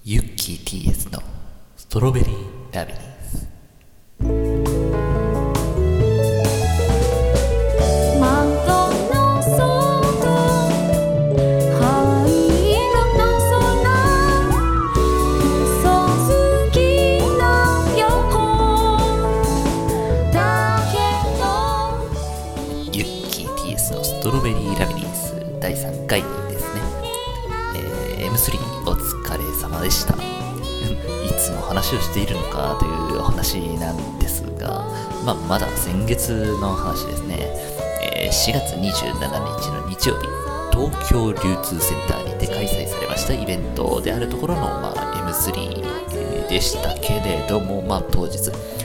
ユッキー TS のストロベリーラビリンス。ユッキー TS のストロベリーラビリンス第3回ですね。M3 お疲れ様でした。いつも話をしているのかというお話なんですが、まだ先月の話ですね。4月27日の日曜日、東京流通センターにて開催されましたイベントであるところの、M3 でしたけれども、当日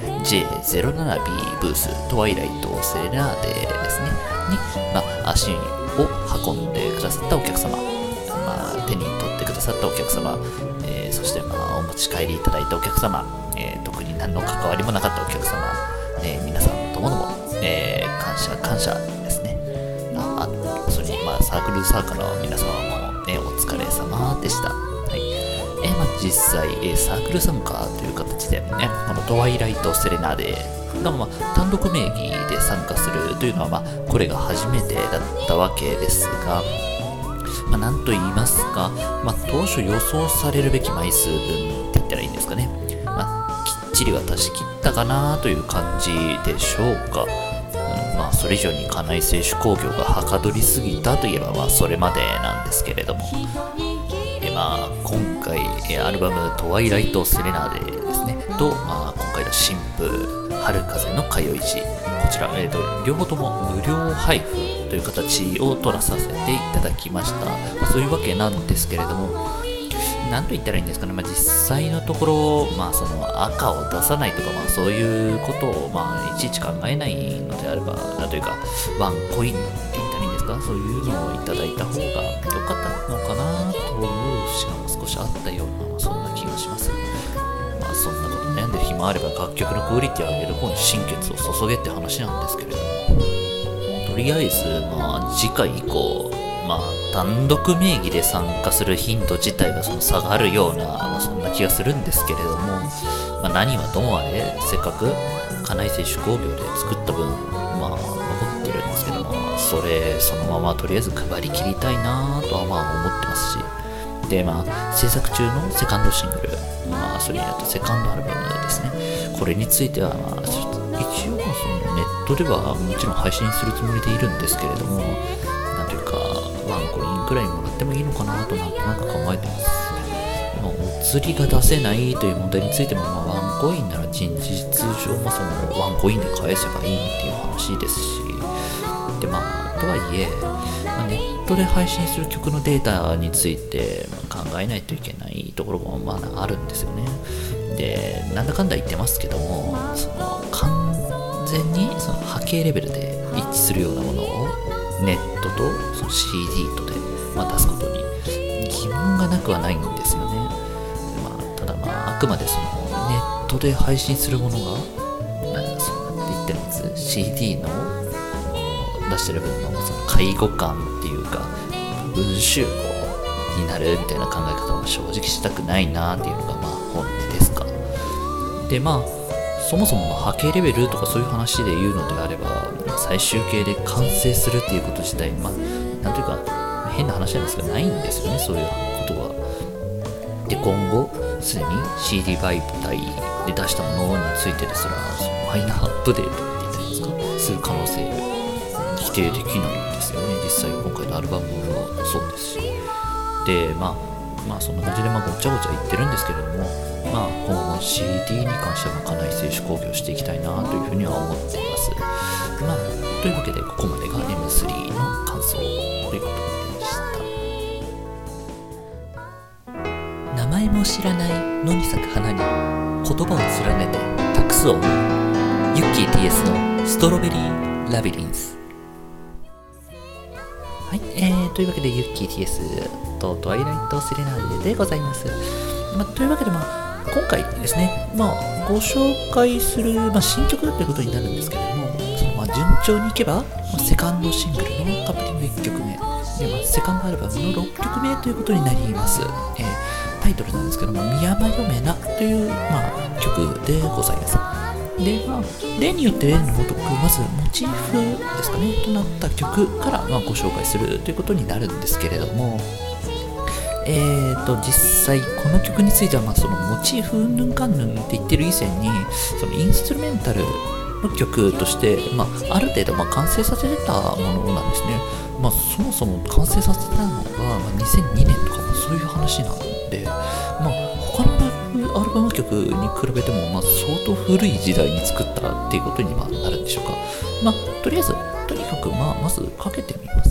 J07B ブーストワイライトセレナーデですねに、足を運んでくださったお客様、手に取ってくださったお客様、そしてお持ち帰りいただいたお客様、特に何の関わりもなかったお客様、皆さんともども、感謝ですね。それにサークルサーカーの皆様も、お疲れ様でした。実際、サークル参加という形で、このトワイライトセレナーデが、単独名義で参加するというのは、これが初めてだったわけですが、なんと言いますか、当初予想されるべき枚数分って言ったらいいんですかね。きっちり渡し切ったかなという感じでしょうか。それ以上に家内製手工業がはかどりすぎたといえば、それまでなんですけれども。今回、アルバムトワイライトセレナーデですね。と、今回の新譜、春風の通い字。こちら、両方とも無料配布という形を取らさせていただきました。そういうわけなんですけれども、なんと言ったらいいんですかね。実際のところ、その赤を出さないとか、そういうことを、いちいち考えないのであれば、なんというか、ワンコインって言ったらいいんですか、そういうのをいただいた方が良かったのかなと思う節が少しあったような、そんな気がします。そんなこと悩んでる暇あれば楽曲のクオリティを上げる方に心血を注げって話なんですけれども、とりあえず、次回以降、単独名義で参加する頻度自体が下がるような、そんな気がするんですけれども、何はともあれ、せっかく家内製手工業で作った分、残ってるんですけども、そのままとりあえず配り切りたいなとは思ってますし、で、制作中のセカンドシングル、それにあとセカンドアルバムですね。これについては、一応ネットではもちろん配信するつもりでいるんですけれども、なんというか、ワンコインくらいもらってもいいのかなとなんとなく考えてます。お釣りが出せないという問題についても、ワンコインなら事実上もワンコインで返せばいいっていう話ですし、で、とはいえ、ネットで配信する曲のデータについて考えないといけないところもあるんですよね。で、なんだかんだ言ってますけども、完全に波形レベルで一致するようなものをネットとCD とで、出すことに疑問がなくはないんですよね。ただあくまでネットで配信するものが、なんて言ってるんです、CD の出してる分の介護感っていうか文集合になるみたいな考え方は正直したくないなっていうのが本音ですか。で、そもそもの波形レベルとかそういう話で言うのであれば、最終形で完成するっていうこと自体、なんというか変な話なんですがないんですよね、そういうことは。で、今後すでに CD 媒体で出したものについてですら、マイナーアップデートって言ったらいいんですか、する可能性否定できないんですよね。実際今回のアルバムもそうですし、で、そんな感じでごちゃごちゃ言ってるんですけれども、今後も CD に関しては家内製手工業していきたいなというふうには思っています。というわけでここまでが M3 の感想ということでした。名前も知らない野に咲く花に言葉を連ねて託す思い、ユッキー TS のストロベリーラビリンス。はい、というわけでユッキー TS とトワイライトセレナーデでございます。というわけで今回ですね、ご紹介する、新曲ということになるんですけれども、順調にいけば、セカンドシングルのカップリング1曲目で、セカンドアルバムの6曲目ということになります。タイトルなんですけども、宮間よめなという、曲でございます。で、例によって例のごとく、まずモチーフですかね、となった曲から、ご紹介するということになるんですけれども、実際この曲については、そのモチーフうんぬんかんぬんって言ってる以前に、そのインストゥルメンタルの曲として、ある程度完成させてたものなんですね。そもそも完成させたのが、2002年とかそういう話なんで、他のアルバム曲に比べても、相当古い時代に作ったっていうことになるんでしょうか。とりあえずとにかくまずかけてみます。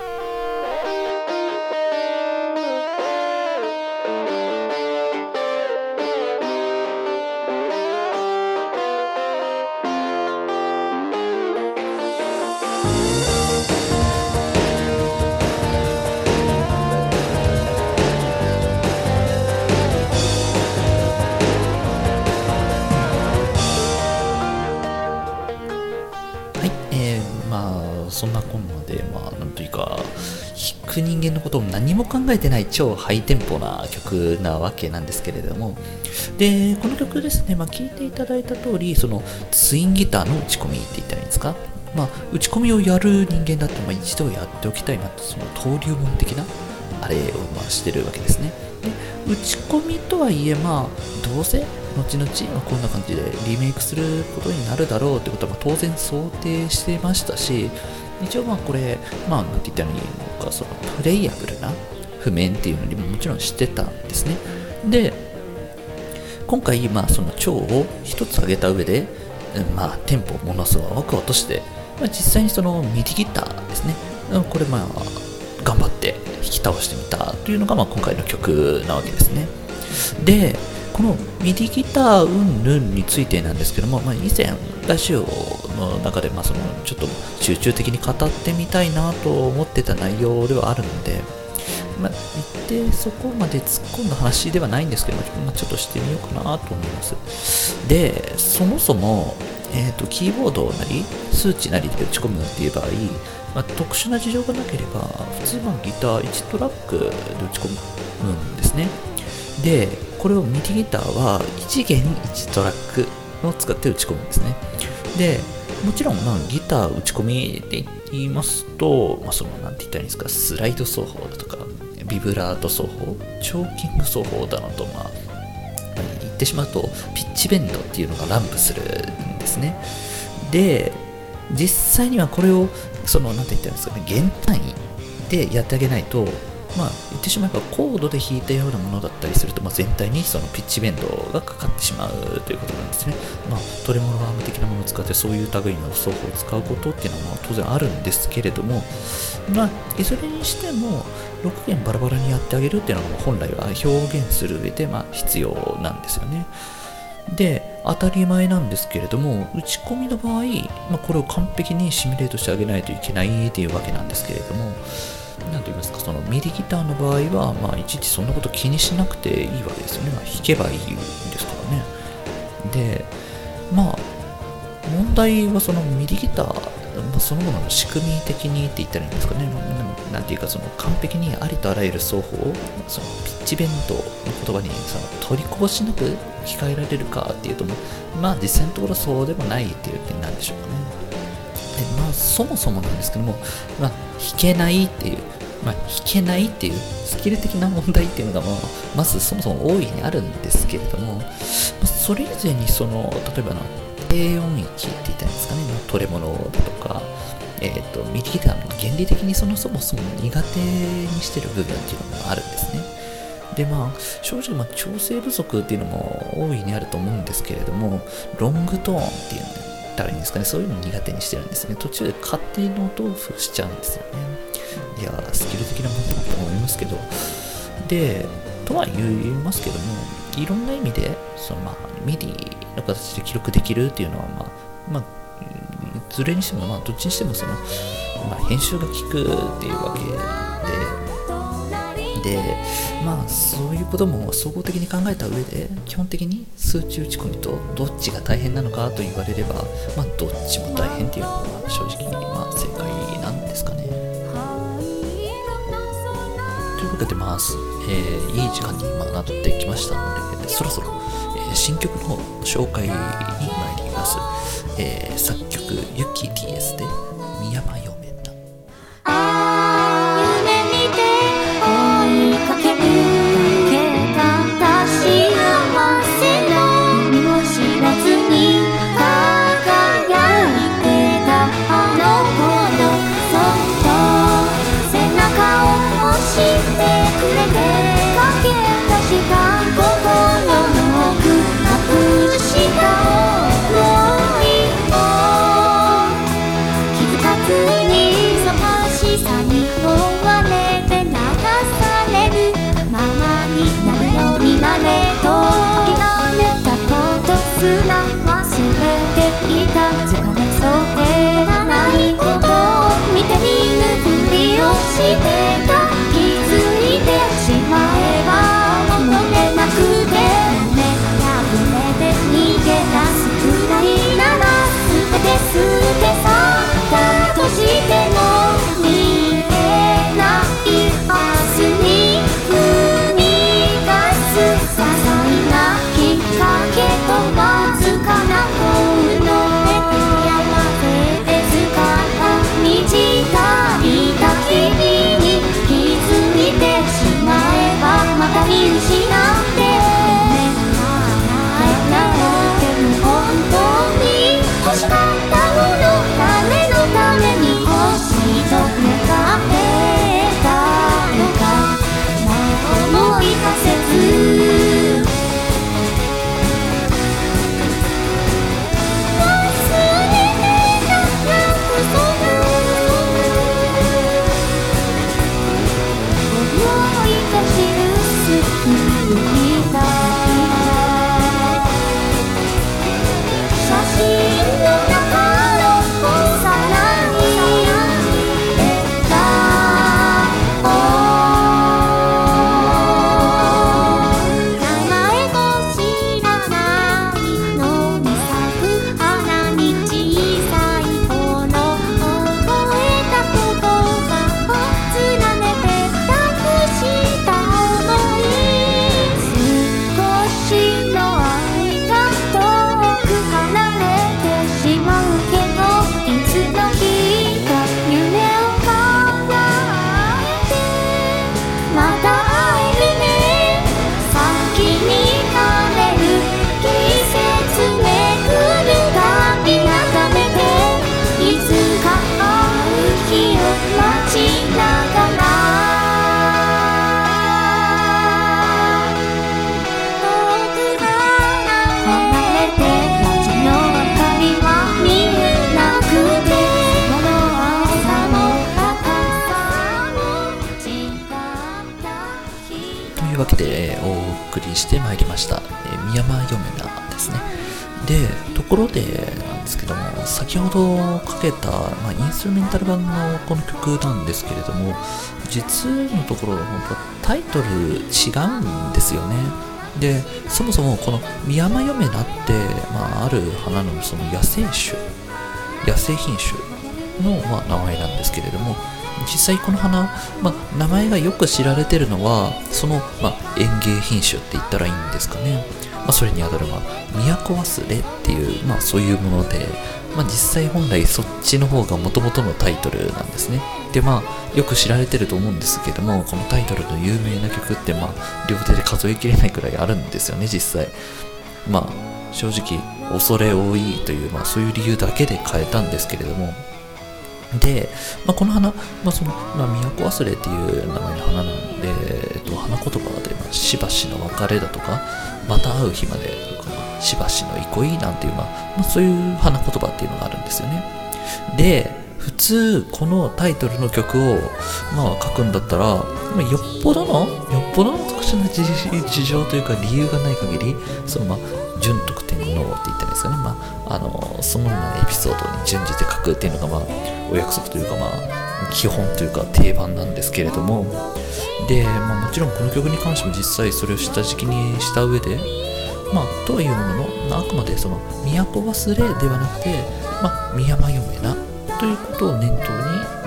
そんなこんなで、なんというか、弾く人間のことを何も考えてない超ハイテンポな曲なわけなんですけれども、で、この曲ですね、聴いていただいた通り、そのツインギターの打ち込みって言ったらいいんですか、打ち込みをやる人間だって、一度やっておきたいなと、その登竜門的なあれをしてるわけですね。で、打ち込みとはいえ、どうせ後々、こんな感じでリメイクすることになるだろうってことは、当然想定していましたし、一応これ、なんて言ったらいいのか、そのプレイヤブルな譜面っていうのにももちろん知ってたんですね。で、今回、その調を一つ上げた上で、テンポをものすごく落として、実際にそのミディギターですね、これ頑張って弾き倒してみたというのが今回の曲なわけですね。で、このミディギターうんぬんについてなんですけども、以前ラジオの中でそのちょっと集中的に語ってみたいなと思ってた内容ではあるので、一定そこまで突っ込んだ話ではないんですけども、ちょっとしてみようかなと思います。で、そもそも、キーボードなり数値なりで打ち込むっていう場合、特殊な事情がなければ普通ギター1トラックで打ち込むんですね。で、これをミディギターは1弦1トラックを使って打ち込むんですね。で、もちろんギター打ち込みで言いますと、そのなんて言ったらいいんですか、スライド奏法だとかビブラート奏法、チョーキング奏法だなと言ってしまうとピッチベンドっていうのが乱舞するんですね。で、実際にはこれをそのなんて言ったらいいんですかね、弦単位でやってあげないと、言ってしまえばコードで弾いたようなものだったりすると、全体にそのピッチベンドがかかってしまうということなんですね。トレモロアーム的なものを使ってそういう類の奏法を使うことっていうのは当然あるんですけれども、いずれにしても6弦バラバラにやってあげるっていうのが本来は表現する上で必要なんですよね。で、当たり前なんですけれども、打ち込みの場合、これを完璧にシミュレートしてあげないといけないっていうわけなんですけれども、なんと言いますか、そのミディギターの場合は、いちいちそんなこと気にしなくていいわけですよね。弾けばいいんですからね。で、問題はそのミディギター、そのものの仕組み的にって言ったらいいんですかね。なんていうか、その完璧にありとあらゆる奏法をそのピッチベンドの言葉にその取りこぼしなく聞かえられるかっていうと、実際のところそうでもないっていう点なんでしょうかね。で、そもそもなんですけども、弾けないっていうスキル的な問題っていうのがまずそもそも大いにあるんですけれども、それ以前にその例えば低音域って言ったんですかね、トレモロだとか、ミディギターの原理的にそもそも苦手にしてる部分っていうのもあるんですね。で、正直調整不足っていうのも大いにあると思うんですけれども、ロングトーンっていうのったらいいんですかね、そういうの苦手にしてるんですね。途中で勝手に音をしちゃうんですよね。いやスキル的なものだと思いますけど、でとは言いますけども、いろんな意味でそのミディの形で記録できるっていうのはいずれにしてもどっちにしてもその、編集が効くっていうわけで、そういうことも総合的に考えた上で、基本的に数値打ち込みとどっちが大変なのかと言われれば、どっちも大変っていうのが正直正解なんですかね。 というわけでいい時間になってきましたので、そろそろ、新曲の紹介に参ります。作曲ユキ TS で宮山よめな。 夢見て追いかけるだけた幸せの身を知らずに輝いてたあの頃、そっと背中を押してくれて駆け出した心の奥隠した想いを気づかずにそのしさに追われて流されるままになるようになれと諦めたことすら忘れていた。疲れそうでないことを見て見ぬふりをしてた。気づいてしまえば戻れなくて胸破れて逃げ出すくらいなら全て捨て去ったとしても見えない明日に踏み出す些細なきっかけとわずかな本能で手合わせて掴んだ満ち足りた日々に気づいてしまえばまた見失ってでも本当に欲しかったもの誰のために欲しいと願ってたのか思い出せずわけで、お送りしてまいりました、宮山よめなですね。で、ところでなんですけども、先ほどかけた、インストゥルメンタル版のこの曲なんですけれども、実のところ本当タイトル違うんですよね。で、そもそもこの宮山よめなって、ある花のその野生品種の、名前なんですけれども、実際この花、名前がよく知られてるのはその、園芸品種って言ったらいいんですかね。それにあたる都忘れっていう、そういうもので、実際本来そっちの方が元々のタイトルなんですね。で、よく知られてると思うんですけども、このタイトルの有名な曲って、両手で数えきれないくらいあるんですよね、実際。正直恐れ多いという、そういう理由だけで変えたんですけれども、で、この花、都忘れっていう名前の花なんで、花言葉で、しばしの別れだとか、また会う日までとか、しばしの憩いなんていう、そういう花言葉っていうのがあるんですよね。で、普通、このタイトルの曲を、書くんだったら、よっぽどの特殊な事情というか理由がない限り、準得天皇って言ったらいいですかね。そのようなエピソードに準じて書くっていうのが、お約束というか、基本というか定番なんですけれども、で、もちろんこの曲に関しても実際それを下敷きにした上で、とはいうものの、あくまでその都忘れではなくて、宮山よめなということを念頭に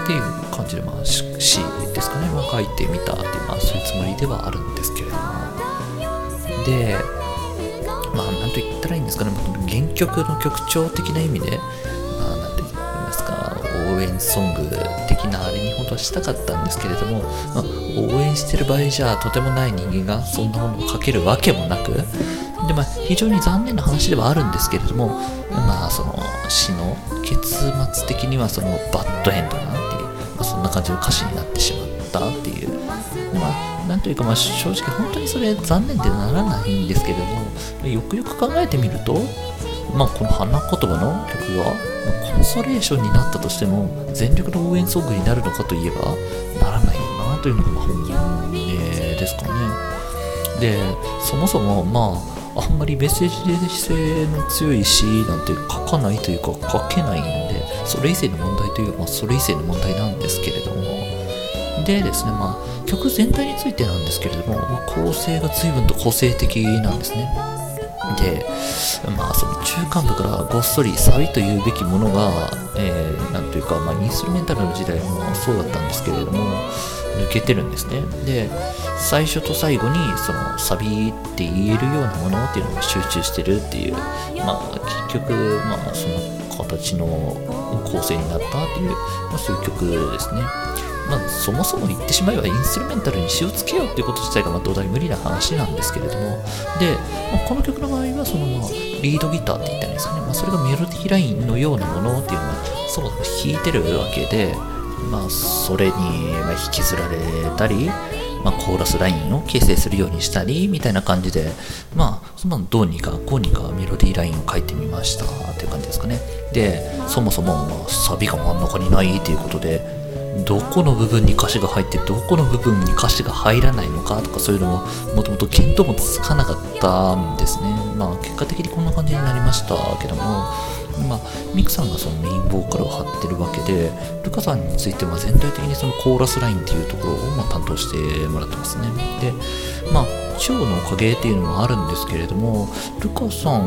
っていう感じで、詩ですかね、書いてみたっていう、そういうつもりではあるんですけれども、で、なんと言ったらいいんですかね、原曲の曲調的な意味で、なんて言いますか、応援ソング的なあれに本当はしたかったんですけれども、応援してる場合じゃとてもない人間がそんなものを書けるわけもなく、で、非常に残念な話ではあるんですけれども、その詩の結末的にはそのバッドエンドなんていう、そんな感じの歌詞になってしまったっていう、なんというか、正直本当にそれ残念でならないんですけれども、よくよく考えてみると、この花言葉の曲がコンソレーションになったとしても全力の応援ソングになるのかといえばならないよなというのが本音ですかね。で、そもそもあんまりメッセージ性の強い詩なんて書かないというか書けないんで、それ以前の問題というか、それ以前の問題なんですけれども、でですね、曲全体についてなんですけれども、構成が随分と個性的なんですね。で、その中間部からごっそりサビというべきものが、なんというか、インストゥルメンタルの時代もそうだったんですけれども、抜けてるんですね。で、最初と最後にそのサビって言えるようなものっていうのが集中してるっていう、結局、その形の構成になったっていう、そういう曲ですね。そもそも言ってしまえばインストゥルメンタルに詩をつけようっていうこと自体が土台無理な話なんですけれども、で、この曲の場合はそのリードギターって言ったらいいんですかね、それがメロディーラインのようなものっていうのがそもそも弾いてるわけで、それに引きずられたり、コーラスラインを形成するようにしたりみたいな感じで、どうにかこうにかメロディーラインを書いてみましたっていう感じですかね。で、そもそもサビが真ん中にないっていうことで、どこの部分に歌詞が入ってどこの部分に歌詞が入らないのかとか、そういうのももともと見当もつかなかったんですね。結果的にこんな感じになりましたけども、ミクさんがそのメインボーカルを張ってるわけで、ルカさんについては全体的にそのコーラスラインっていうところを担当してもらってますね。で、蝶のおかげっていうのもあるんですけれども、ルカさん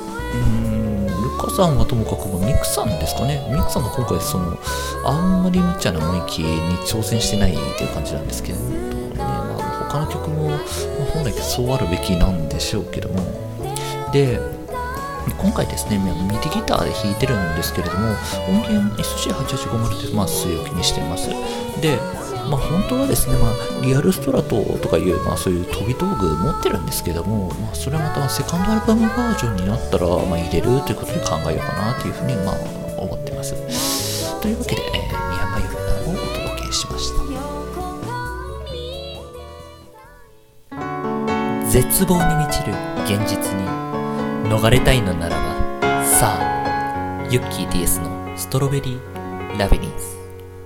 はともかくミクさんですかね。ミクさんが今回あんまり無茶な雰囲気に挑戦してないっていう感じなんですけれどもね、他の曲も本来そうあるべきなんでしょうけども、で、今回ですね、ミディギターで弾いてるんですけれども、音源 SC8850 で据え置きにしています。で、本当はですね、リアルストラトとかいう、そういう飛び道具持ってるんですけども、それはまたセカンドアルバムバージョンになったら、入れるということで考えようかなというふうに思ってます。というわけで、宮山よりなをお届けしました。絶望に満ちる現実に逃れたいのならば、さあ、ユッキー DS のストロベリーラビリンス。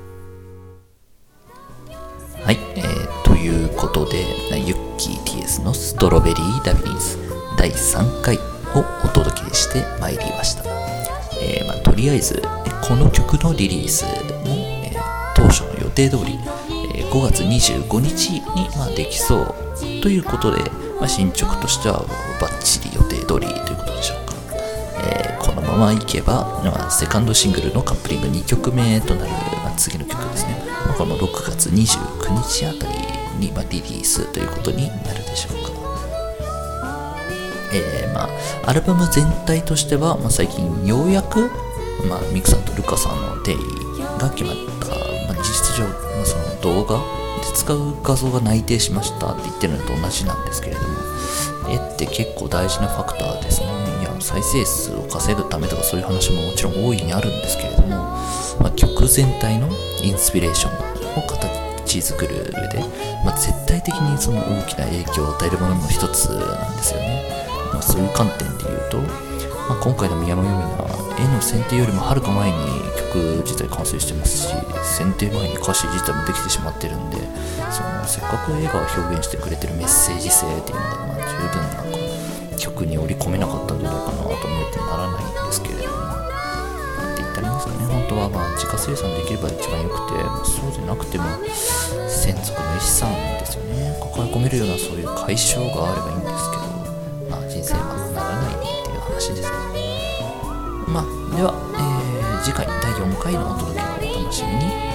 はい、ということで、ユッキー DS のストロベリーラビリンス第3回をお届けしてまいりました。とりあえず、この曲のリリースも、当初の予定通り、5月25日に、できそうということで、進捗としてはバッチリ予定通りということでしょうか。このままいけば、セカンドシングルのカップリング2曲目となる、次の曲ですね。この6月29日あたりに、リリースということになるでしょうか。アルバム全体としては、最近ようやく、ミクさんとルカさんの定義が決まった、実質上、その動画で使う画像が内定しましたって言ってるのと同じなんですけれども、絵って結構大事なファクターですね。再生数を稼ぐためとかそういう話ももちろん大いにあるんですけれども、曲全体のインスピレーションを形作る上で、絶対的にその大きな影響を与えるものの一つなんですよね。そういう観点で言うと、今回の宮野由美は絵の選定よりもはるか前に曲自体完成してますし、選定前に歌詞自体もできてしまってるんで、せっかく絵が表現してくれてるメッセージ性っていうのが十分曲に織り込めなかったんじゃないかなと思ってならないんですけれども、って言ったらいいんですかね。本当は自家生産できれば一番良くて、そうじゃなくても専属の医師さんですよね、抱え込めるようなそういう解消があればいいんですけど、人生はならないっていう話ですね。では、次回第4回のお届けをお楽しみに。